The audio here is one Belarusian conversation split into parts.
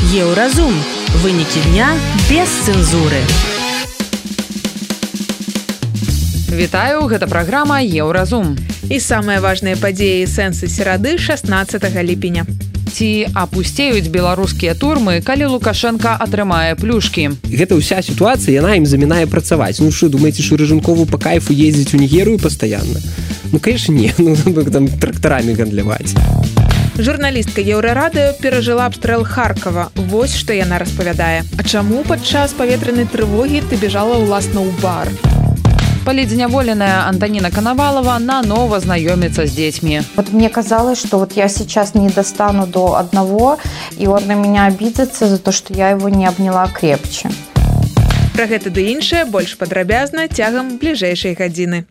Еўразум. Вынікі дня без цэнзуры. Вітаю, гэта праграма Еўразум. І самыя важныя падзеі і сэнсы серады 16 ліпеня. Ці апусцеюць беларускія турмы, калі Лукашенко атрымае плюшкі? Гэта ўся сітуацыя, яна ім замінае працаваць. Ну што, думаеце, што Рэжынкову па кайфу ездзіць у Нігерыю пастаянна? Ну, конечно, не. Ну, там трактарамі гандляваць. Журналістка Еўрарадыё перажыла абстрэл Харкова. Вось што яна распавядае. А чаму падчас паветранай трывогі ты бежала ўласна ў бар? Полидзняволенная Антонина Коновалова наново знакомится с детьми. Вот мне казалось, что вот я сейчас не достану до одного, и он на меня обидится за то, что я его не обняла крепче. Пра гэта ды іншае больш падрабязна цягам бліжэйшай гадзіны.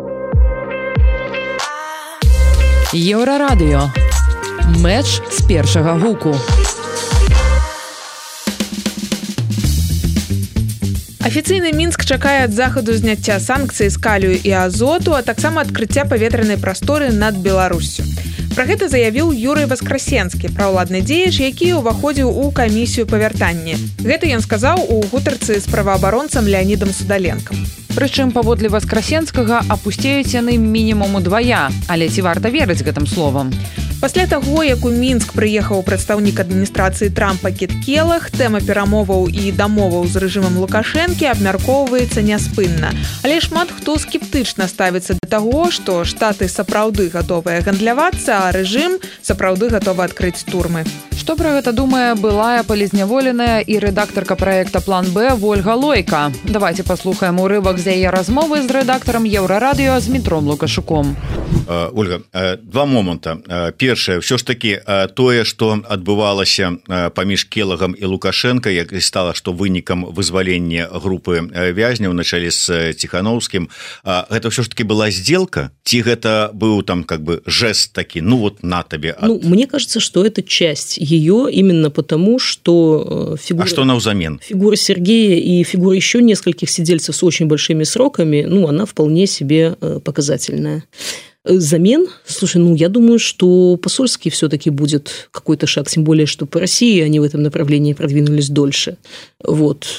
Еўрарадыё. Мэч з першага гуку. Афіцыйны Мінск чакае ад захаду зняцця санкцый з калію і азоту, а таксама адкрыцця паветранай прасторы над Беларуссю. Пра гэта заявіў Юрый Васкрасенскі, праўладны дзеяч, які ўваходзіў у камісію па вяртанні. Гэта ён сказаў у гутарцы з праваабаронцам Леанідам Судаленкам. Прычым, паводле Васкрасенскага, апусцеюць яны мінімум удвая, але ці варта верыць гэтым словам? Пасля таго, як у Мінск прыехаў прадстаўнік адміністрацыі Трампа Кіт Келах, тэма перамоваў і дамоваў з рэжымам Лукашэнкі абмяркоўваецца няспынна. Але шмат хто скептычна ставіцца да таго, што штаты сапраўды гатовыя гандлявацца, а рэжым сапраўды гатовы адкрыць турмы. Што пра гэта думае былая полизняволеная і рэдактарка праекта «План Б» Ольга Лойка? Давайте паслухаем урывак з яе размовы з рэдактарам Еўрарадыё з Дмітром Лукашуком. Ольга, два моманта. Першае, ўсё ж такі тое, што адбывалася паміж Келагам і Лукашенко, як стала, што вынікам вызвалення групы вязняў на чале з Ціхановскім, гэта ўсё ж такі была сделка? Ці гэта быў там как бы жест такі, ну вот на табе? Ну, мне кажется, что это часть ее именно потому, что фигура... А что навзамен? Фигура Сергея и фигура еще нескольких сидельцев с очень большими сроками, ну, она вполне себе показательная. Замен? Слушай, ну, я думаю, что посольский все-таки будет какой-то шаг, тем более, что по России они в этом направлении продвинулись дольше. Вот.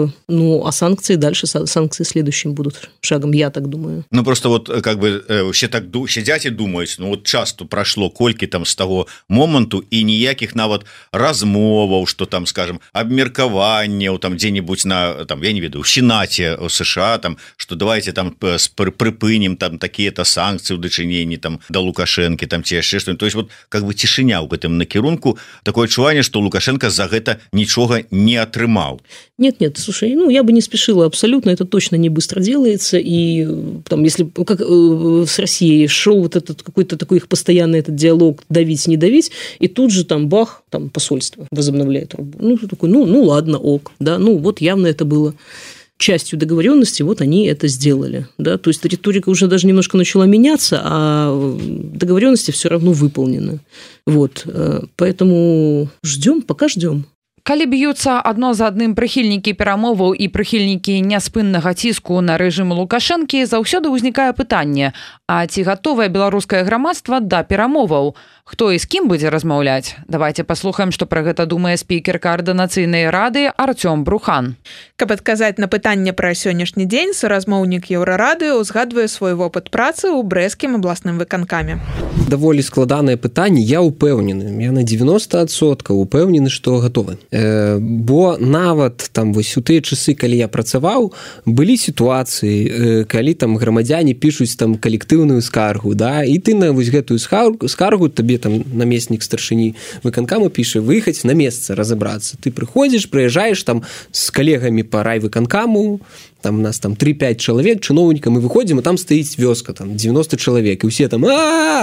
Ну, а санкции дальше, санкции следующим будут шагом, я так думаю. Ну, просто вот, как бы, все так сидят и думают, ну, вот часто прошло кольки там с того моменту, и ніяких нават размоваў, что там, скажем, абмеркаванняў там где-нибудь на, там, я не ведаю, в Сенате США, там, что давайте там припынем там такие-то санкции в дачыненні там да Лукашэнкі, там ці яшчэ што. То есть вот как бы цішыня ў гэтым накірунку, такое адчуванне, што Лукашенко за гэта нічога не атрымаў. Нет, слушай, ну я бы не спешила абсолютно, это точно не быстро делается, и там, если как с Россией шел вот этот какой-то такой их постоянный этот диалог давить, не давить, и тут же там бах, там посольство возобновляет работу. Ну, такой, ну ладно, ок, да, ну вот явно это было частью договоренности, вот они это сделали. Да? То есть риторика уже даже немножко начала меняться, а договоренности все равно выполнены. Вот. Поэтому ждем, пока ждем. Калі б'юцца адно за адным прыхільнікі перамоваў і прыхільнікі няспыннага ціску на рэжым Лукашэнкі, заўсёды ўзнікае пытанне, а ці гатовае беларускае грамадства да перамоваў? Хто і з кім будзе размаўляць? Давайте паслухаем, што пра гэта думае спікер Каардынацыйнай рады Артём Брухан. Каб адказаць на пытанне пра сённяшні дзень, суразмоўнік Еўрарадыё узгадвае свой вопыт працы ў брэсцкім абласным выканкаме. Даволі складанае пытанне, я ўпэўнены, я на 90% упэўнены, што гатовы. Бо нават там вось у тыя часы, калі я працаваў, былі сітуацыі, калі там грамадзяне пішуць там калектыўную скаргу, да, і ты на вось гэтую скаргу табе там намеснік старшыні выканкаму піша выехаць на месца разабрацца. Ты прыходзіш, прыязджаеш там з калегамі па райвыканкаму, там у нас там 3-5 чалавек, чыноўнікам, і выходзім, а там стаіць вёска, там 90 чалавек, і ўсе там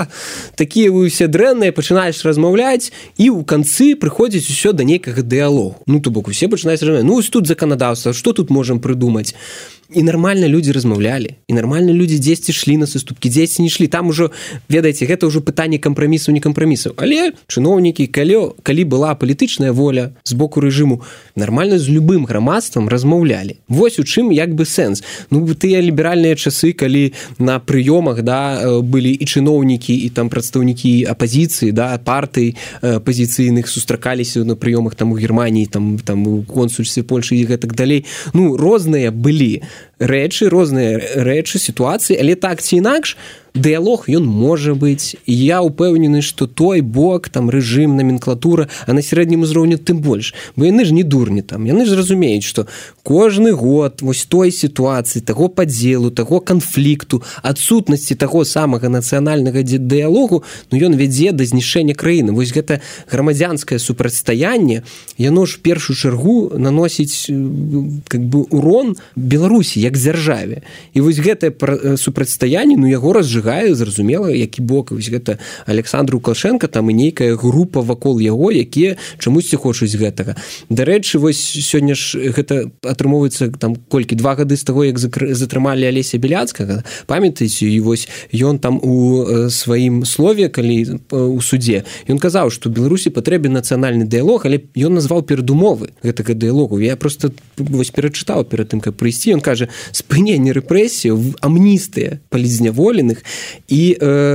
такія вы ўсе дрэнныя, пачынаеш размаўляць, і ў канцы прыходзіць усё да нейкага дыялогу. Ну, то бок, усе пачынаюць размаўляць, ну, ось тут заканадаўства, што тут можам прыдумаць? і нармальна людзі размаўлялі, і нармальна людзі дзесьці шлі на саступкі, дзесьці не шлі, там ужо, ведаеце, гэта ўжо пытанне кампрамісаў, не кампрамісаў, але чыноўнікі, калі была палітычная воля з боку рэжыму, нармальна з любым грамадствам размаўлялі. Вось у чым як бы сэнс. Ну, тыя ліберальныя часы, калі на прыёмах, да, былі і чыноўнікі, і там прадстаўнікі апазіцыі, да, партый пазіцыйных сустракаліся на прыёмах там у Германіі, там у консульстве Польшы і гэтак далей. Ну, розныя былі розныя рэчы, сітуацыі, але так ці інакш, дыялог ён можа быць. І я ўпэўнены, што той бок, там рэжым, номенклатура, а на сярэднім узроўні тым больш. Бо яны ж не дурні там. Яны ж разумеюць, што кожны год вось той сітуацыі, таго падзелу, таго канфлікту, адсутнасці таго самага нацыянальнага дыялогу, ну ён вядзе да знішчэння краіны. Вось гэта грамадзянскае супрацьстаянне, яно ж в першую чаргу наносіць как бы урон Беларусі як дзяржаве. І вось гэтае супрацьстаянне, ну яго разжыгае, зразумела, які бок. Вось гэта Александр Лукашенко, там і нейкая група вакол яго, якія чамусьці хочуць гэтага. Дарэчы, вось сёння ж гэта атрымоўваецца там колькі, 2 гады з таго, як затрымалі Алеся Беляцкага. Памятаеце, і вось ён там у сваім слове, калі у судзе, ён казаў, што Беларусі патрэбен нацыянальны дыялог, але ён назваў перадумовы гэтага дыялогу. Я просто вось перачытаў перад тым, каб прыйсці. Ён кажа, спыненне рэпрэсіяў, амністыя палізняволеных і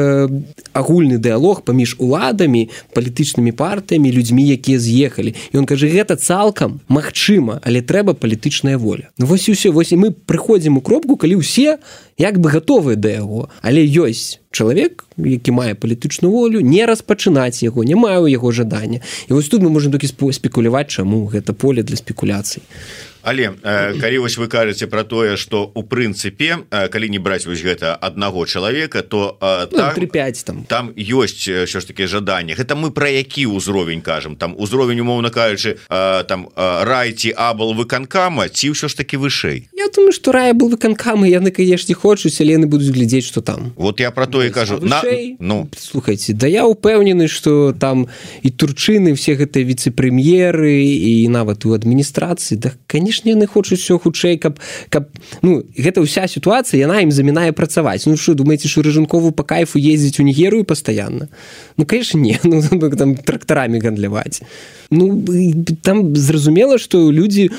агульны дыялог паміж уладамі, палітычнымі партыямі, людзьмі, якія з'ехалі. І ён кажа, гэта цалкам магчыма, але трэба палітычная воля. Ну вось і ўсё, вось і мы прыходзім у кропку, калі ўсе як бы гатовыя да яго, але ёсць чалавек, які мае палітычную волю, не распачынаць яго, не мае яго жадання. І вось тут мы можем толькі спекуляваць, чаму гэта поле для спекуляцый. Але калі вось вы кажаце пра тое, што у прынцыпе, калі не браць вось гэта аднаго чалавека, то там 3-5 там ёсць що ж такі жаданне. Гэта мы пра які ўзровень кажам? Там узровень, умоўна кажучы, там райці абал выканкама, ці ўсё ж такі вышэй? Я думаю, што рай абал выканкамы яны, канешне, хочуць, але яны будуць глядзець, што там. Вот я пра тое кажу. Ну, слухайце, да я ўпэўнены, што там і турчыны, все гэтыя віцэ-прэм'еры і нават у адміністрацыі, да, канешне, яны хочуць все хутчэй, каб ну, гэта ўся сітуацыя, яна ім замінае працаваць. Ну што, думаеце, што Рыжанкову па кайфу ездзіць у Нігерыю пастаянна? Ну, конечно, не. Ну, там трактарамі гандляваць. Ну, там зразумела, што людзі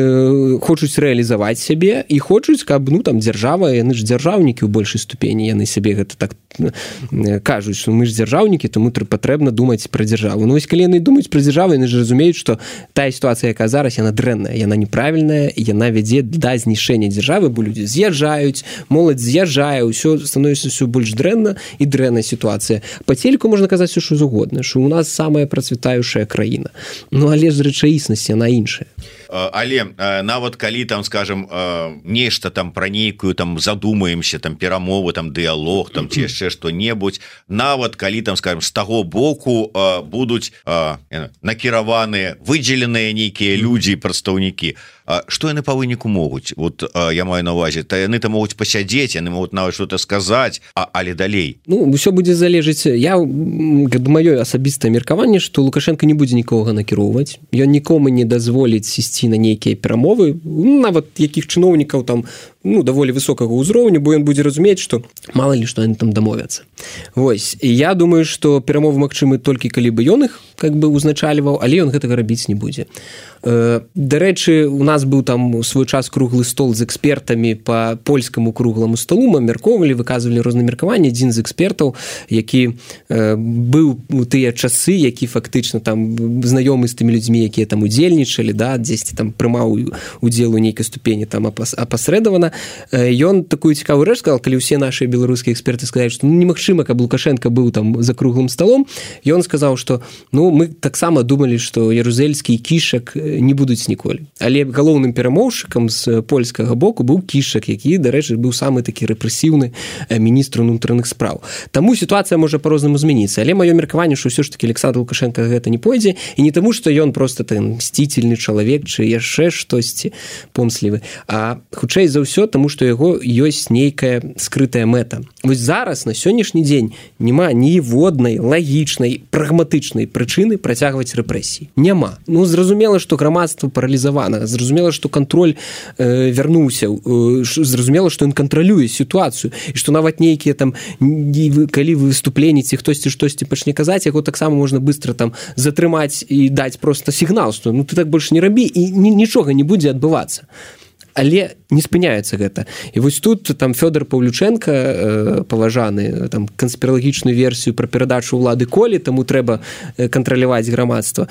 хочуць рэалізаваць сябе і хочуць, каб, ну, там, дзяржава, яны ж дзяржаўнікі ў большай ступені, яны сябе гэта так кажуць, што мы ж дзяржаўнікі, тому патрэбна думаць пра дзяржаву. Ну, вось, калі яны думаюць пра дзяржаву, яны ж разумеюць, што тая сітуацыя, якая зараз, яна дрэнная, яна неправільная, і яна вядзе да знішчэння дзяржавы, бо людзі з'язджаюць, моладзь з'язджае, ўсё становіцца ўсё больш дрэнна і дрэнная сітуацыя. Па телеку можна казаць усё што заўгодна, што ў нас самая працвітаючая краіна. Ну, але ж рэчаіснасць, яна іншая. Але нават калі там, скажем, нешта там пра нейкую там задумаемся, там перамовы, там дыялог, там ці яшчэ што-небудзь, нават калі там, скажем, з таго боку будуць накіраваныя, выдзеленыя нейкія людзі, прадстаўнікі, што яны па выніку могуць? Вот я маю на ўвазе, то яны там могуць пасядзець, яны могуць нават што-то сказаць, але далей. Ну, ўсё будзе залежыць. Я, маё асабістае меркаванне, што Лукашенко не будзе нікога накіроўваць. Ён нікому не дазволіць ісці на нейкія перамовы, нават якіх чыноўнікаў там, ну, даволі высокага ўзроўню, бо ён будзе разумець, што мала ли што яны там дамовяцца. Вось. І я думаю, што перамовы магчымы толькі калі бы ён іх как бы узначальваў, але ён гэтага рабіць не будзе. Дарэчы, у нас быў там у свой час круглы стол з экспертамі па польскаму кругламу столу, мы абмяркоўвалі, выказвалі розныя меркаванні. Адзін з экспертаў, які быў у тыя часы, які фактычна там знаёмы з тымі людзьмі, якія там удзельнічалі, да, дзесьці там прымаў удзел у нейкай ступені там апасрэдавана, ён такую цікавую рэч сказал, калі ўсе нашыя беларускія эксперты сказалі, што ну, немагчыма, каб Лукашенко быў там за круглым столом, ён сказаў, што ну, мы таксама думалі, што Ярузельскі і Кішак не будуць ніколі. Але галоўным перамоўшчыкам з польскага боку быў Кішак, які, дарэчы, быў самы такі рэпрэсіўны міністр унутраных спраў. Таму сітуацыя можа па-рознаму змяніцца. Але маё меркаванне, што ўсё ж такі Александр Лукашенко гэта не пойдзе, і не таму, што ён проста там мсцительны чалавек, чи яшчэ штосьці помслівы, а хутчэй за ўсё, таму што яго ёсць нейкая скрытая мэта. Вось зараз, на сённяшні сённяшні дзень няма ніводнай лагічнай прагматычнай прычыны працягваць рэпрэсіі. Няма. Ну, зразумела, што грамадства паралізавана, зразумела, што кантроль вярнуўся, зразумела, што ён кантралюе сітуацыю, і што нават нейкія там, калі выступленні ці хтосьці штосьці пачне казаць, яго таксама можна быстро там затрымаць і даць просто сігнал, што ну ты так больш не рабі, і нічога не будзе адбывацца. Але не спыняецца гэта. І вось тут там Фёдор Павлюченко, паважаны, там канспіралагічную версію пра перадачу ўлады Колі, таму трэба кантраляваць грамадства.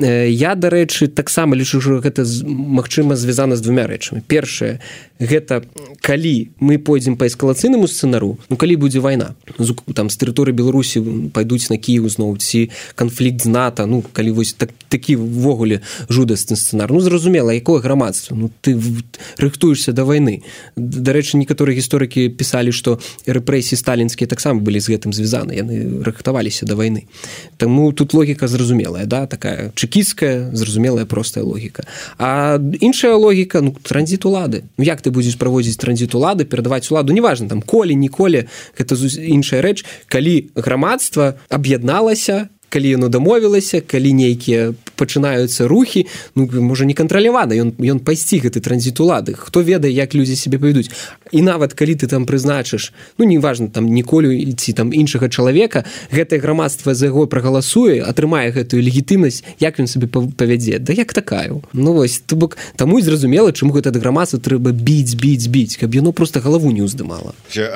Я, дарэчы, таксама лічу, што гэта магчыма звязана з двумя рэчамі. Першае, гэта калі мы пойдзем па эскалацыйнаму сцэнару, ну калі будзе вайна, там з тэрыторыі Беларусі пайдуць на Кіеў зноў, ці канфлікт з НАТО, ну калі вось такі ввогуле жудасны сцэнар. Ну зразумела, якое грамадства? Ну ты рыхтуешься да вайны. Дарэчы, некаторыя гісторыкі пісалі, што рэпрэсіі сталінскія таксама былі з гэтым звязаны, яны рыхтаваліся да вайны. Таму тут логіка зразумелая, да, такая чекісцкая, зразумелая простая логіка. А іншая логіка, ну, транзіт улады. Ну, як ты будзеш праводзіць транзіт улады, перадаваць уладу, неважна, там, колі, ніколі, гэта іншая рэч, калі грамадства аб'ядналася, калі яно дамовілася, калі нейкія пачынаюцца рухі, ну, можа, не кантралявана, ён пайсці гэты транзіт улады. Хто ведае, як людзі сябе павядуць. І нават калі ты там прызначыш, ну, неважна, там, Ніколю ці там іншага чалавека, гэтае грамадства за яго прагаласуе, атрымае гэтую легітымнасць, як ён сабе павядзе. Да як такая? Ну, вось, то бок, таму і зразумела, чаму гэта грамадства трэба біць, каб яно проста галаву не ўздымала.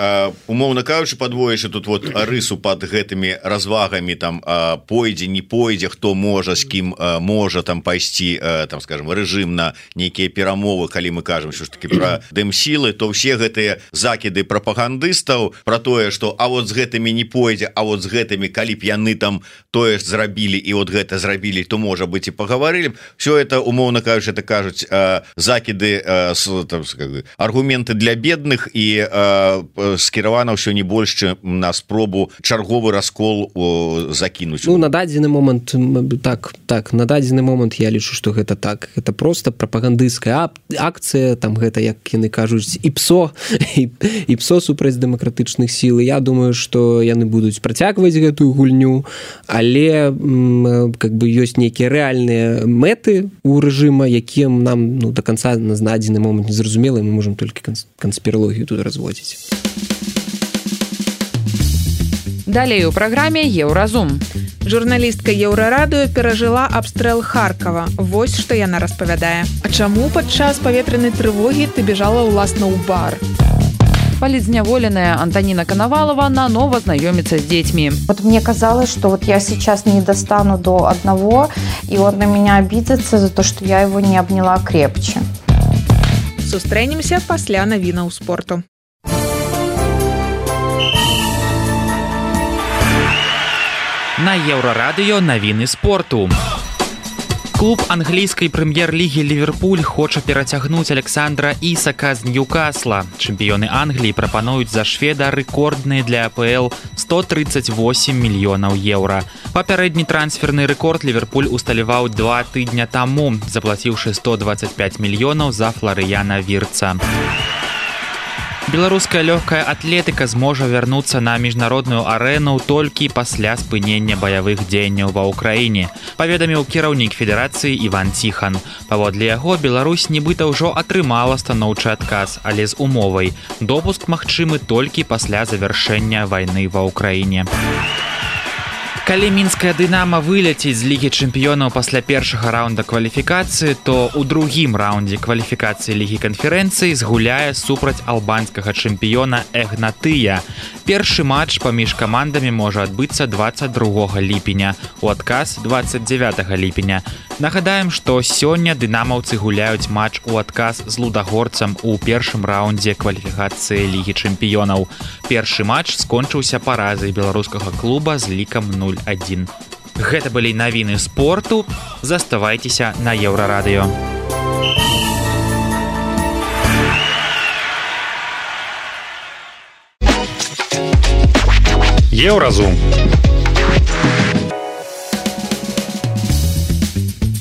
Умоўна кажучы, падвоіш тут вот рысу пад гэтымі развагамі, там, пойдзе, не пойдзе, хто можа, з кім можа там пайсці, там, скажем, рэжым на нейкія перамовы, калі мы кажам що ж таки пра дэмсілы, то ўсе гэтыя закіды прапагандыстаў пра тое, што а вот з гэтымі не пойдзе, а вот з гэтымі, калі б яны там тое ж зрабілі і вот гэта зрабілі, то можа быць і пагаварылі. Все это, умоўна кажучы, это кажуць закіды, аргументы для бедных і скіравана ўсё не больш на спробу чарговы раскол закінуць. Ну, на дадзены момант, так, на дадзены момант я лічу, што гэта так. Гэта проста прапагандысцкая акцыя, там гэта, як яны кажуць, ІПСО супраць дэмакратычных сіл. Я думаю, што яны будуць працягваць гэтую гульню, але как бы ёсць нейкія рэальныя мэты у рэжыма, якія нам ну, до конца на дадзены момант не зразумела, і мы можам толькі канспіралогію тут разводзіць. Далей у праграме «Еўразум». Журналістка Еўрарадыё перажыла абстрэл Харкова. Вось што яна распавядае. А чаму падчас паветранай трывогі ты бежала ўласна ў бар? Палітзняволеная Антоніна Коновалова нанова знаёміцца з дзецьмі. Вот мне казалось, что вот я сейчас не достану до одного, и он на меня обидится за то, что я его не обняла крепче. Сустрэнемся пасля навінаў спорту. На Еўрарадыё навіны спорту. Клуб англійскай прэм'ер-лігі «Ліверпуль» хоча перацягнуць Александра Ісака з Ньюкасла. Чэмпіёны Англіі прапануюць за шведа рэкордныя для АПЛ 138 мільёнаў еўра. Папярэдні трансферны рэкорд «Ліверпуль» усталяваў 2 тыдня таму, заплаціўшы 125 мільёнаў за Фларыяна Вірца. Беларуская лёгкая атлетыка зможа вярнуцца на міжнародную арэну толькі пасля спынення баявых дзеянняў ва ўкраіне, паведаміў кіраўнік федэрацыі Іван Ціхан. Паводле яго, Беларусь нібыта ўжо атрымала станоўчы адказ, але з умовай. Допуск магчымы толькі пасля завяршэння вайны ва ўкраіне. Калі мінская «Дынама» выляціць з Лігі чэмпіёнаў пасля першага раунда кваліфікацыі, то ў другім раўндзе кваліфікацыі Лігі канферэнцыі згуляе супраць албанскага чэмпіёна Эгнатыя. Першы матч паміж камандамі можа адбыцца 22 ліпеня, у адказ 29 ліпеня. Нагадаем, што сёння дынамаўцы гуляюць матч у адказ з лудагорцам у першым раўндзе кваліфікацыі Лігі чэмпіёнаў. Першы матч скончыўся паразай беларускага клуба з лікам 0-1. Гэта былі навіны спорту. Заставайцеся на Еўрарадыё. Еўразум. Мы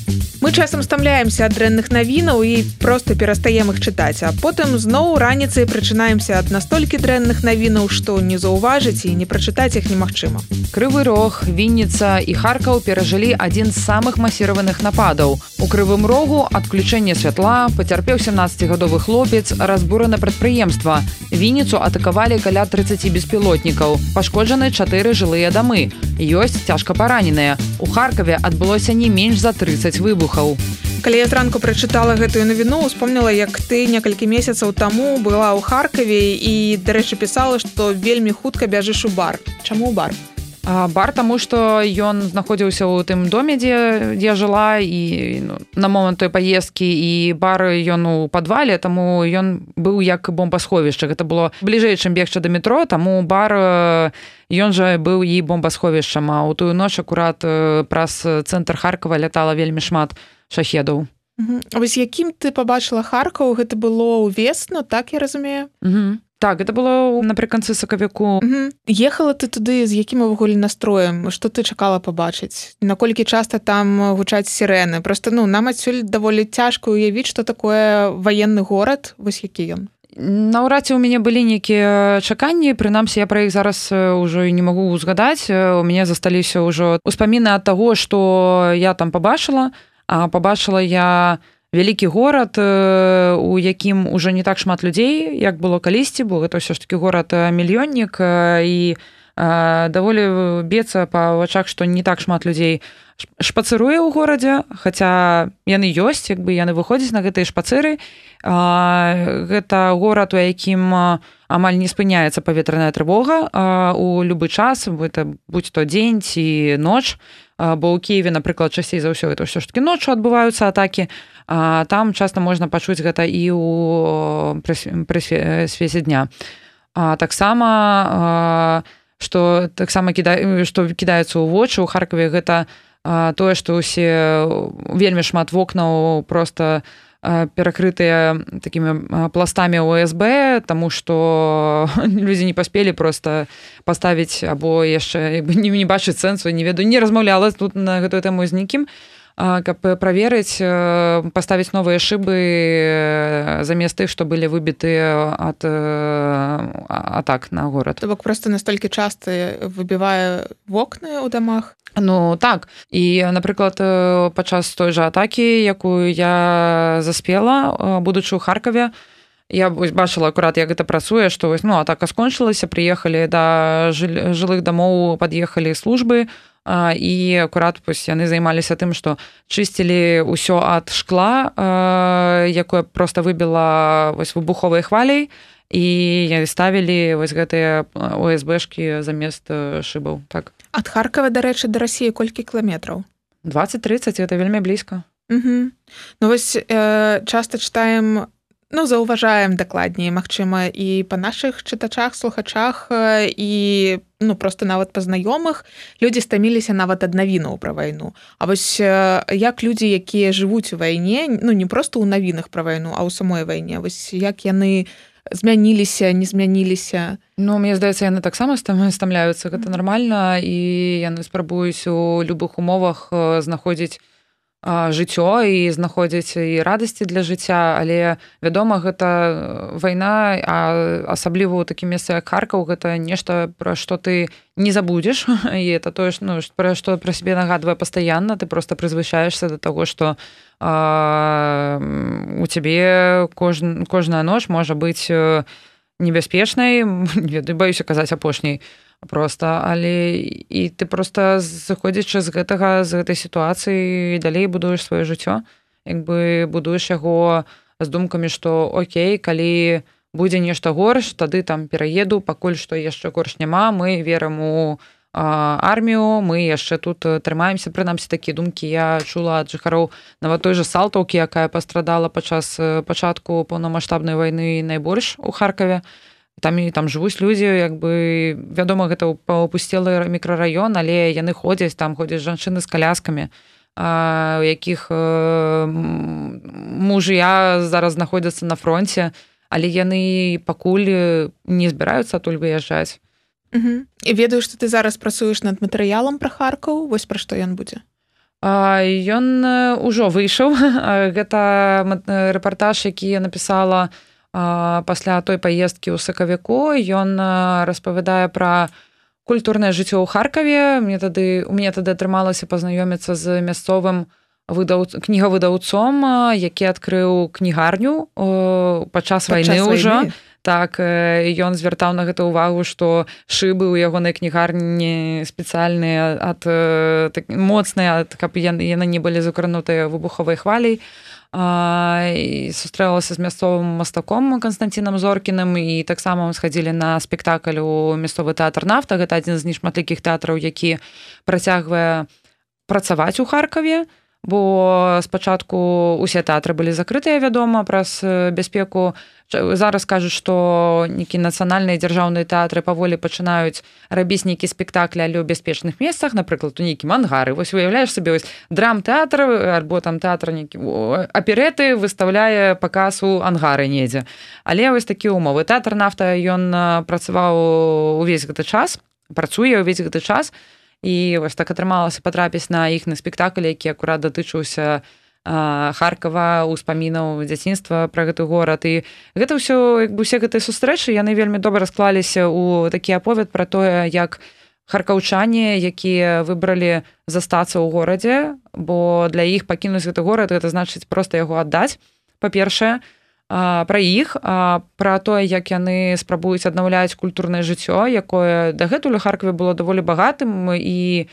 Мы часам стамляемся ад дрэнных навінаў і проста перастаем іх чытаць, а потым зноў раніцай прачынаемся ад настолькі дрэнных навінаў, што не заўважыць і не прачытаць іх немагчыма. Крывы Рог, Вінніца і Харкаў перажылі адзін з самых масіраваных нападаў. У Крывым Рогу адключэнне святла, пацярпеў 17-гадовы хлопец, разбурана прадпрыемства. Вінніцу атакавалі каля 30 беспілотнікаў. Пашкоджаны 4 жылыя дамы. Ёсць цяжка параненыя. У Харкаве адбылося не менш за 30 выбухаў. Калі я зранку прачытала гэтую навіну, успомніла, як ты некалькі месяцаў таму была ў Харкаве і, дарэчы, пісала, што вельмі хутка бяжыш у бар. Чаму ў бар? Бар, таму што ён знаходзіўся ў тым доме, дзе я жыла, і на момант той паездкі, і бар ён у падвале, таму ён быў як бомбасховішча. Гэта было бліжэй, чым бегчы да метро, таму бар ён жа быў і бомбасховішчам, а ў тую ноч акурат праз цэнтр Харкава лятала вельмі шмат шахедаў. Вось якім ты пабачыла Харкаў? Гэта было ўвесну, так я разумею? Так, гэта было напрыканцы сакавіку. Ехала ты туды з якім увогуле настроем? Што ты чакала пабачыць? Наколькі часта там гучаць сірэны? Проста, нам адсюль даволі цяжка ўявіць, што такое ваенны горад, вось які ён. Наўрад ці ў мяне былі нейкія чаканні, прынамсі я пра іх зараз ўжо і не магу узгадаць. У мяне засталіся ўжо успаміны ад таго, што я там пабачыла, а пабачыла я вялікі горад, у якім ужо не так шмат людзей, як было калісьці, бо гэта ўсё ж такі горад-мільённік, і даволі б'ецца па вачах, што не так шмат людзей шпацыруе ў горадзе, хаця яны ёсць, яны выходзяць на гэтыя шпацыры. Гэта горад, у якім амаль не спыняецца паветраная трывога у любы час, будь то дзень ці ноч, бо ў Кіеве, напрыклад, часцей за ўсё это ўсё ж такі ноччу адбываюцца атакі. Там часта можна пачуць гэта і пры свеце дня. Таксама, што кідаецца ў вочы ў Харкаве, гэта тое, што ўсе вельмі шмат вокнаў проста перакрытыя такімі пластамі ОСБ, таму што людзі не паспелі проста паставіць або яшчэ не бачыць сэнсу, не ведаю, не размаўляла тут на гэтую тэму з нікім, каб праверыць, паставіць новыя шыбы замест тых, што былі выбітыя ад атак на горад. То бок проста настолькі часта выбівае вокны ў дамах? Так. І, напрыклад, падчас той жа атакі, якую я заспела, будучы ў Харкаве, я бачыла акурат, як гэта працуе, што атака скончылася, прыехалі да жылых дамоў, пад'ехалі службы, і акурат яны займаліся тым, што чысцілі ўсё ад шкла, якое проста выбіла выбуховай хваляй, і ставілі гэтыя ОСБшкі замест шыбаў. Так. Ад Харкава, дарэчы, да Расіі колькі кіламетраў? 20-30, гэта вельмі блізка. Вось часта чытаем, заўважаем дакладней, магчыма, і па нашых чытачах, слухачах, і проста нават па знаёмых, людзі стаміліся нават ад навінаў пра вайну. А вось як людзі, якія жывуць у вайне, не проста ў навінах пра вайну, а ў самой вайне, вось як яны змяніліся, не змяніліся? Мне здаецца, яны таксама стамляюцца, гэта нармальна, і яны спрабуюць у любых умовах знаходзіць жыццё і знаходзіць і радасці для жыцця, але, вядома, гэта вайна, а асабліва ў такім месцы, як Харкаў, гэта нешта, пра што ты не забудзеш, і это тое, пра што пра сябе нагадвае пастаянна, ты проста прызвычаешся да таго, што у цябе кожная ноч можа быць небяспечнай, баюся казаць апошняй, проста, але і ты проста заходзячы з гэтай сітуацыі далей будуеш сваё жыццё, будуеш яго з думкамі, што окей, калі будзе нешта горш, тады там пераеду, пакуль што яшчэ горш няма, мы верым у армію, мы яшчэ тут трымаемся, прынамсі такія думкі я чула ад жыхароў нават той жа Салтаўкі, якая пастрадала падчас пачатку поўнамаштабнай вайны найбольш у Харкаве. Там жывуць людзі, вядома, гэта опусцелы мікрараён, але яны ходзяць жанчыны з каляскамі, у якіх муж'я зараз знаходзяцца на фронце, але яны пакуль не збіраюцца адтуль выязджаць. І ведаю, што ты зараз працуеш над матэрыялам пра Харкаў, вось пра што ён будзе? Ён ужо выйшаў. Гэта рэпартаж, які я напісала пасля той паездкі ў сакавіку. Ён распавядае пра культурнае жыццё ў Харкаве. У мяне тады атрымалася пазнаёміцца з мясцовым кнігавыдаўцом, які адкрыў кнігарню падчас вайны ўжо. Так, ён звяртаў на гэта ўвагу, што шыбы ў ягонай кнігарні спецыяльныя, моцныя, каб яны не былі закранутыя выбуховай хваляй. І сустрэлася з мясцовым мастаком Канстанцінам Зоркіным, і таксама мы схадзілі на спектакль у мясцовы тэатр «Нафта». Гэта адзін з нешматлікіх тэатраў, які працягвае працаваць у Харкаве, бо спачатку усе тэатры былі закрытыя, вядома, праз бяспеку. Зараз кажуць, што нейкі нацыянальныя дзяржаўныя тэатры паволі пачынаюць рабіць нейкі спектаклі, але ў бяспечных месцах, напрыклад, у нейкім ангары. Вось уяўляеш сабе, вось драм-тэатр альбо там тэатр нейкі аперэты выстаўляе паказ у ангары недзе. Але вось такія ўмовы. Тэатр «Нафта», ён працаваў увесь гэты час, працуе ўвесь гэты час. І вось так атрымалася патрапіць на іхны спектакль, які акурат датычыўся Харкава, успамінаў дзяцінства пра гэты горад. І гэта ўсё, як бы усе гэтыя сустрэчы, яны вельмі добра склаліся ў такі аповед пра тое, як харкаўчане, якія выбралі застацца ў горадзе, бо для іх пакінуць гэты горад, гэта значыць проста яго аддаць. Па-першае, пра іх, пра тое, як яны спрабуюць аднаўляць культурнае жыццё, якое дагэтуль у Харкаве было даволі багатым, і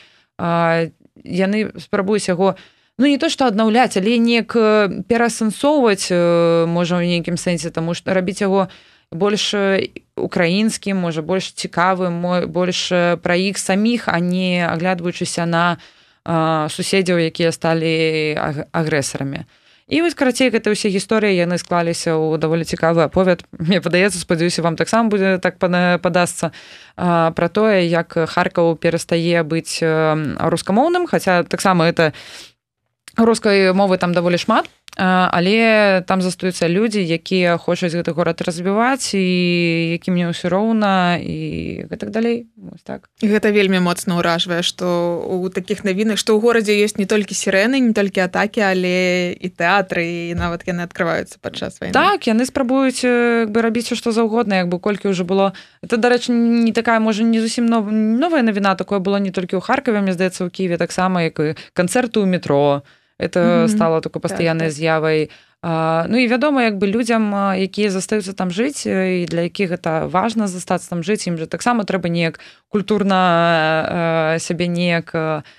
яны спрабуюць яго, не то што аднаўляць, але неяк пераасэнсоўваць, можа, у нейкім сэнсе, таму што рабіць яго больш украінскім, можа, больш цікавым, больш пра іх саміх, а не аглядваючыся на суседзяў, якія сталі агрэсарамі. І вось, карацей, гэта ўсе гісторыі, яны склаліся ў даволі цікавы аповед. Мне падаецца, спадзяюся, вам таксама будзе так падасца, пра тое, як Харкаў перастае быць рускамоўным, хаця таксама гэта рускай мовы там даволі шмат, але там застаюцца людзі, якія хочуць гэты горад развіваць, і якім не ўсё роўна, і гэтак далей. Вось так. Гэта вельмі моцна ўражвае, што ў такіх навінах, што ў горадзе ёсць не толькі сірэны, не толькі атакі, але і тэатры, і нават яны адкрываюцца падчас вайны. Так, яны спрабуюць рабіць што заўгодна, колькі ўжо было. Это, дарэчы, не такая, можа, не зусім новая навіна, такое было не толькі ў Харкаве, мне здаецца, ў Кіеве таксама, як і канцэрты ў метро. Это стало такой пастаяннай з'явай. І вядома, людзям, якія застаюцца там жыць, і для якіх гэта важна застацца там жыць, ім жа таксама трэба неяк культурна сябе неяк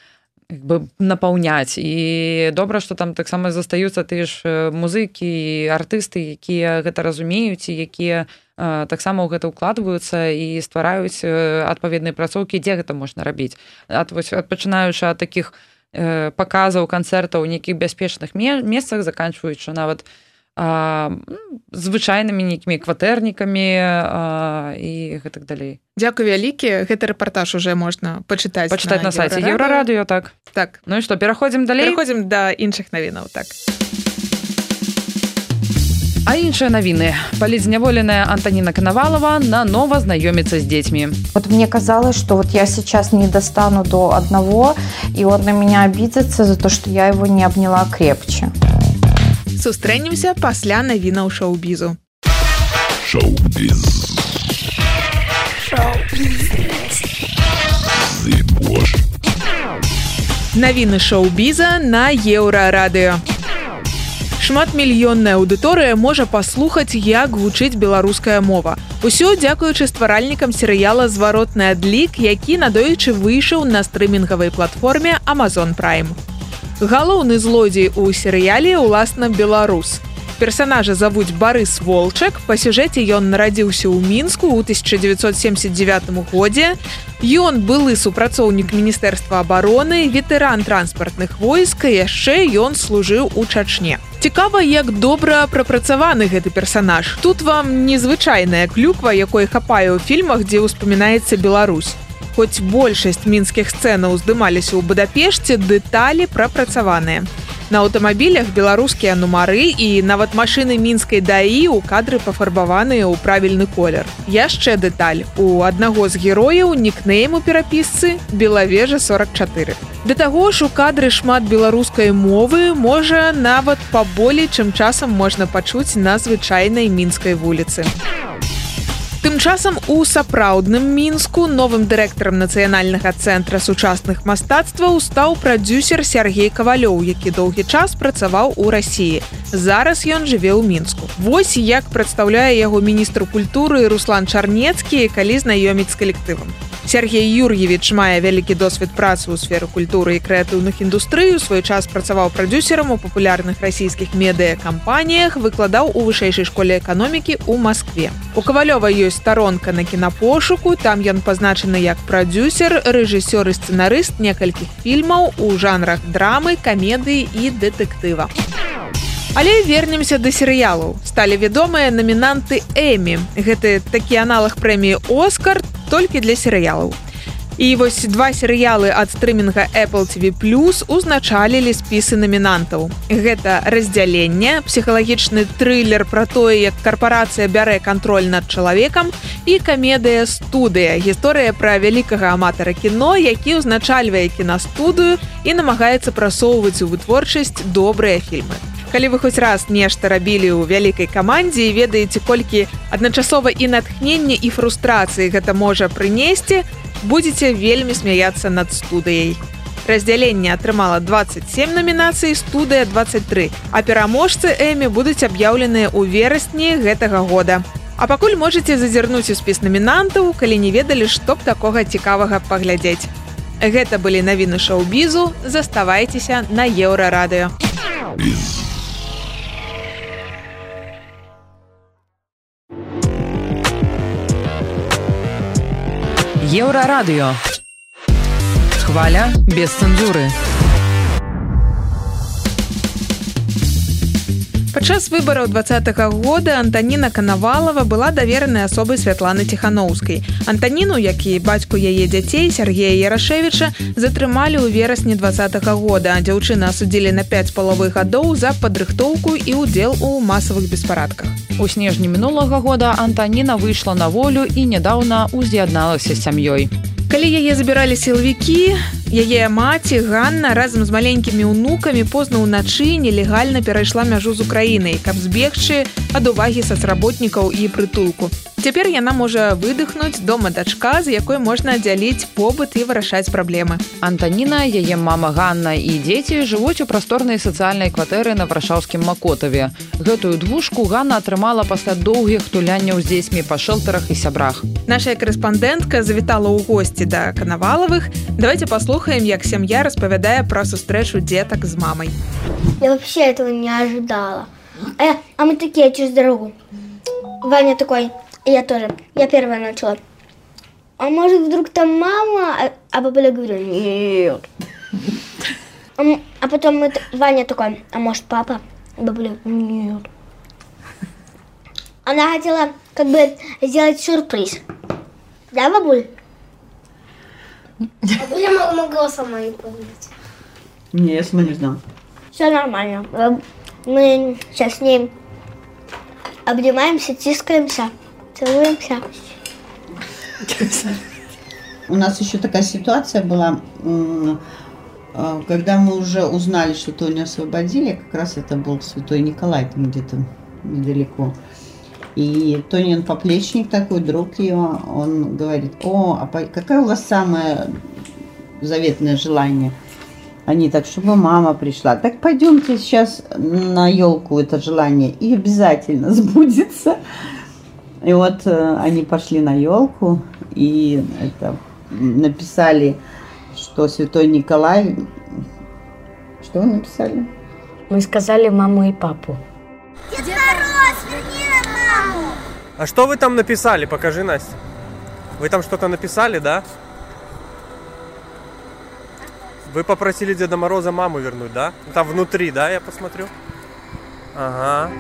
напаўняць. І добра, што там таксама застаюцца тыя ж музыкі, артысты, якія гэта разумеюць, і якія таксама ў гэта ўкладваюцца і ствараюць адпаведныя працоўкі, дзе гэта можна рабіць. Пачынаючы ад такіх паказаў канцэртаў у нейкіх бяспечных месцах, заканчваючы нават звычайнымі нейкімі кватэрнікамі і гэтак далей. Дзякуй вялікі. Гэты рэпартаж уже можна пачытаць на сайце Еўрарадыё, так. Ну і што, пераходзім далей? Пераходзім да іншых навінаў, так. А іншыя навіны. Палітзняволеная Антоніна Коновалова нанова знаёміцца з дзецьмі. Вот мне казалось, что вот я сейчас не достану до одного, и он на меня обидится за то, что я его не обняла крепче. Сустрэнемся пасля навінаў шоу-бізу. Шоу-біз. Навіны шоу-біза на Еўрарадыё. Шматмільённая аўдыторыя можа паслухаць, як гучыць беларуская мова. Усё дзякуючы стваральнікам серыяла «Зваротны адлік», які надоечы выйшаў на стрымінгавай платформе Amazon Prime. Галоўны злодзей у серыяле ўласна беларус. Персанажа завуць Барыс Волчак, па сюжэце ён нарадзіўся ў Мінску ў 1979 годзе. Ён былы супрацоўнік Міністэрства абароны, ветэран транспартных войск, і яшчэ ён служыў у Чачне. Цікава, як добра прапрацаваны гэты персанаж. Тут вам незвычайная клюква, якой хапае ў фільмах, дзе ўспамінаецца Беларусь. Хоць большасць мінскіх сцэнаў здымаліся ў Будапешце, дэталі прапрацаваныя. На аўтамабілях беларускія нумары і нават машыны мінскай даі ў кадры пафарбаваныя ў правільны колер. Яшчэ дэталь. У аднаго з герояў нікнейм у перапісцы Белавежа 44. Да таго ж у кадры шмат беларускай мовы, можа нават паболей, чым часам можна пачуць на звычайнай мінскай вуліцы. Тым часам у сапраўдным Мінску новым дырэктарам Нацыянальнага цэнтра сучасных мастацтваў стаў прадзюсер Сергей Кавалёў, які доўгі час працаваў у Расіі. Зараз ён жыве ў Мінску. Вось як прадстаўляе яго міністр культуры Руслан Чарнецкі, калі знаёміць з калектывам. Сергей Юр'евіч мае вялікі досвед працы ў сферы культуры і крэатыўных індустрый, у свой час працаваў прадзюсерам у папулярных расійскіх медыякампаніях, выкладаў у вышэйшай школе эканомікі ў Маскве. У Кавалёва ёсць старонка на кінапошуку, там ён пазначаны як прадзюсер, рэжысёр і сцэнарыст некалькіх фільмаў у жанрах драмы, камедыі і дэтэктыва. Але вернемся да серыялаў. Сталі вядомыя намінанты Эмі. Гэта такі аналаг прэміі «Оскар», толькі для серыялаў. І вось два серыялы ад стрымінга Apple TV+ узначалілі спісы намінантаў. Гэта «Раздзяленне», псіхалагічны трылер пра тое, як карпарацыя бярэ кантроль над чалавекам, і камедыя «Студыя», гісторыя пра вялікага аматара кіно, які ўзначальвае кінастудыю і намагаецца прасоўваць у вытворчасць добрыя фільмы. Калі вы хоць раз нешта рабілі ў вялікай камандзе і ведаеце, колькі адначасова і натхнення, і фрустрацыі гэта можа прынесці, будзеце вельмі смяяцца над «Студыяй». «Раздзяленне» атрымала 27 намінацый, «Студыя» 23, а пераможцы Эмі будуць аб'яўленыя ў верасні гэтага года. А пакуль можаце зазірнуць у спіс намінантаў, калі не ведалі, што б такога цікавага паглядзець. Гэта былі навіны шоу-бізу, заставайцеся на Еўрарадыё. Еўрарадыё. Хваля без цэнзуры. Падчас выбараў 2020 года Антаніна Канавалава была даверанай асобай Святланы Ціханаўскай. Антаніну, як і бацьку яе дзяцей, Сергея Ярашевіча, затрымалі ў верасні 2020 года. Дзяўчыну асудзілі на 5 паловых гадоў за падрыхтоўку і ўдзел у масавых беспарадках. У снежні мінулага года Антаніна выйшла на волю і нядаўна уз'ядналася з сям'ёй. Калі яе забіралі сілавікі, яе маці Ганна разам з маленькімі ўнукамі позна ўначы нелегальна перайшла мяжу з Украінай, каб збегчы ад увагі сацработнікаў і прытулку. Цяпер яна можа выдыхнуць дома дачка, з якой можна дзяліць побыт і вырашаць праблемы. Антаніна, яе мама Ганна і дзеці жывуць у прасторнай сацыяльнай кватэры на варшаўскім Макотаве. Гэтую двушку Ганна атрымала пасля доўгіх тулянняў з дзецьмі па шэлтарах і сябрах. Наша корэспандэнтка завітала ў госці да Канавалавых. Давайте послухаем, як сям'я распавядае пра сустрэчу дзетак з мамай. Я вообще этого не ожидала. А мы такие через дорогу. Ваня такой, и я тоже. Я первая начала. А может, вдруг там мама? А бабуля говорит, нет. А потом Ваня такой, а может, папа? А бабуля, нет. Она хотела как бы сделать сюрприз. Да, бабуль? Бабуля могла сама и помнить. Не, я сама не знала. Все нормально. Мы сейчас с ней обнимаемся, тискаемся, целуемся. У нас еще такая ситуация была, когда мы уже узнали, что Тоню освободили, как раз это был Святой Николай, там где-то недалеко. И Тонин поплечник такой, друг ее, он говорит, а какое у вас самое заветное желание? Они так, чтобы мама пришла. Так пойдемте сейчас на елку, это желание, и обязательно сбудется. И вот они пошли на елку и написали, что Святой Николай... Что вы написали? Мы сказали маму и папу. А что вы там написали? Покажи, Настя. Вы там что-то написали, да? Вы попросили Деда Мороза маму вернуть, да? Там внутри, да, я посмотрю? Ага.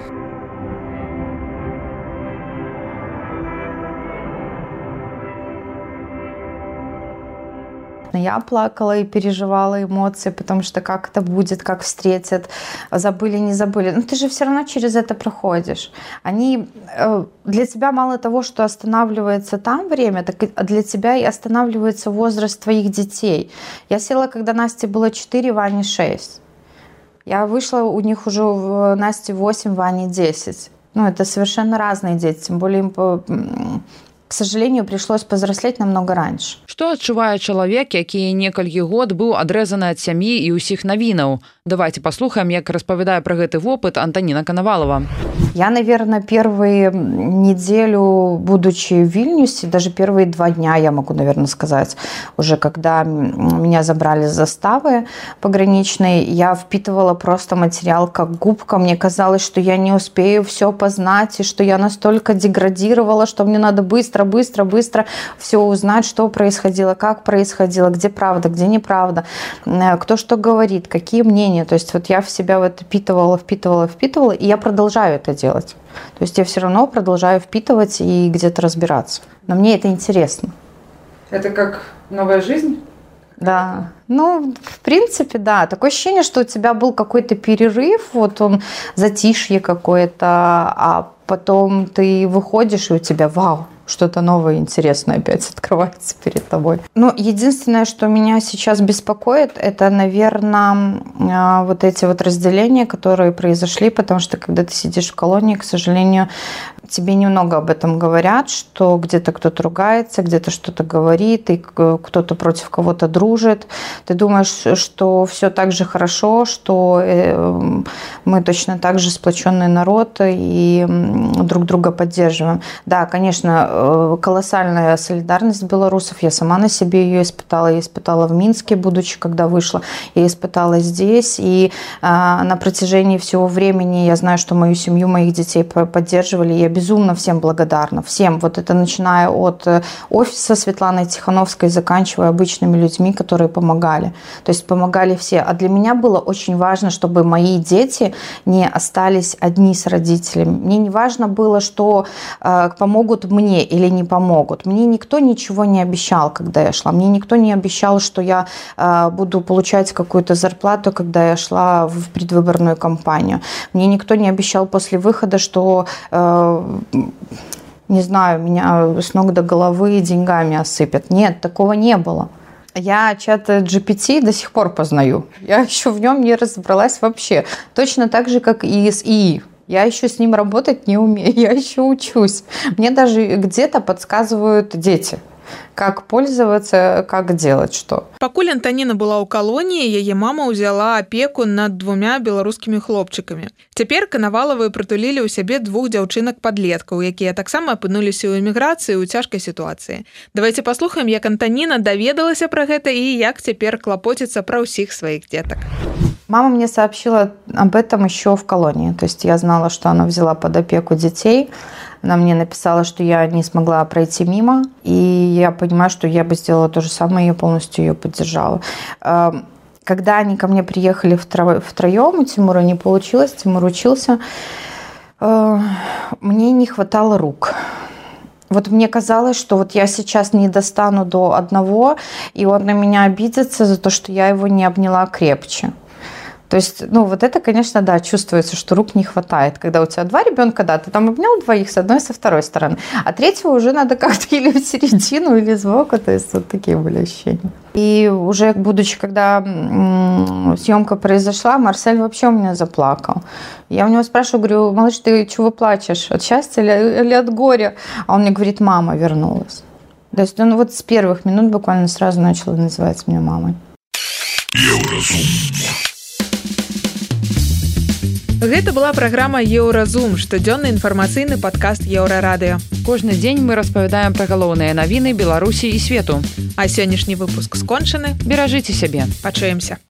Я плакала и переживала эмоции, потому что как это будет, как встретят, забыли, не забыли. Но ты же все равно через это проходишь. Они для тебя мало того, что останавливается там время, так и для тебя и останавливается возраст твоих детей. Я села, когда Насте было 4, Ване 6. Я вышла, у них уже в Насте 8, Ване 10. Ну, это совершенно разные дети, тем более им, к сожалению, пришлось повзрослеть намного раньше. Што адчувае чалавек, які некалькі год быў адрэзаны ад сям'і і ўсіх навінаў? Давайте послухаем, як распавядае пра гэты вопыт Антоніна Коновалова. Я, наверное, первую неделю, будучи в Вильнюсе, даже первые 2 дня, я могу, наверное, сказать, уже когда меня забрали с заставы пограничной, я впитывала просто материал как губка. Мне казалось, что я не успею все познать, и что я настолько деградировала, что мне надо быстро все узнать, что происходило, как происходило, где правда, где неправда, кто что говорит, какие мнения. То есть вот я в себя в это впитывала, и я продолжаю это делать. То есть я все равно продолжаю впитывать и где-то разбираться. Но мне это интересно. Это как новая жизнь? Да. Ну, в принципе, да. Такое ощущение, что у тебя был какой-то перерыв, вот он, затишье какое-то, а потом ты выходишь, и у тебя вау, что-то новое, интересное опять открывается перед тобой. Ну, единственное, что меня сейчас беспокоит, это, наверное, вот эти вот разделения, которые произошли, потому что, когда ты сидишь в колонии, к сожалению, тебе немного об этом говорят, что где-то кто-то ругается, где-то что-то говорит, и кто-то против кого-то дружит. Ты думаешь, что все так же хорошо, что мы точно так же сплоченный народ и друг друга поддерживаем. Да, конечно, колоссальная солидарность белорусов. Я сама на себе ее испытала. Я испытала в Минске, будучи, когда вышла. Я испытала здесь. И на протяжении всего времени я знаю, что мою семью, моих детей поддерживали. Я безумно всем благодарна. Всем. Вот это начиная от офиса Светланы Тихановской, заканчивая обычными людьми, которые помогали. То есть помогали все. А для меня было очень важно, чтобы мои дети не остались одни с родителями. Мне не важно было, что помогут мне или не помогут. Мне никто ничего не обещал, когда я шла. Мне никто не обещал, что я буду получать какую-то зарплату, когда я шла в предвыборную кампанию. Мне никто не обещал после выхода, что, не знаю, меня с ног до головы деньгами осыпят. Нет, такого не было. Я чат GPT до сих пор познаю. Я еще в нем не разобралась вообще. Точно так же, как и с ИИ. Я еще с ним работать не умею, я еще учусь. Мне даже где-то подсказывают дети, как пользоваться, как делать что. Пакуль Антоніна была ў калоніі, яе мама ўзяла апеку над 2 беларускімі хлопчыкамі. Цяпер Коноваловы прытулілі ў сябе 2 дзяўчынак-падлеткаў, якія таксама апынуліся ў эміграцыі ў цяжкай сітуацыі. Давайте паслухаем, як Антоніна даведалася пра гэта і як цяпер клапоціцца пра ўсіх сваіх дзетак. Мама мне сообщила об этом еще в колонии. То есть я знала, что она взяла под опеку детей. Она мне написала, что я не смогла пройти мимо. И я понимаю, что я бы сделала то же самое, я полностью ее поддержала. Когда они ко мне приехали втроем, у Тимура не получилось, Тимур учился, мне не хватало рук. Вот мне казалось, что вот я сейчас не достану до одного, и он на меня обидится за то, что я его не обняла крепче. То есть, ну, вот это, конечно, да, чувствуется, что рук не хватает. Когда у тебя 2 ребенка, да, ты там обнял 2 с одной и со второй стороны, а 3-го уже надо как-то или в середину, или сбоку. То есть вот такие были ощущения. И уже, будучи, когда съемка произошла, Марсель вообще у меня заплакал. Я у него спрашиваю, говорю, малыш, ты чего плачешь? От счастья или от горя? А он мне говорит, мама вернулась. То есть он вот с первых минут буквально сразу начал называть меня мамой. Гэта была праграма Еўразум, штодзённы інфармацыйны падкаст Еўрарадыё. Кожны дзень мы распавядаем пра галоўныя навіны Беларусі і свету. А сённяшні выпуск скончаны. Беражыце сябе. Пачуемся.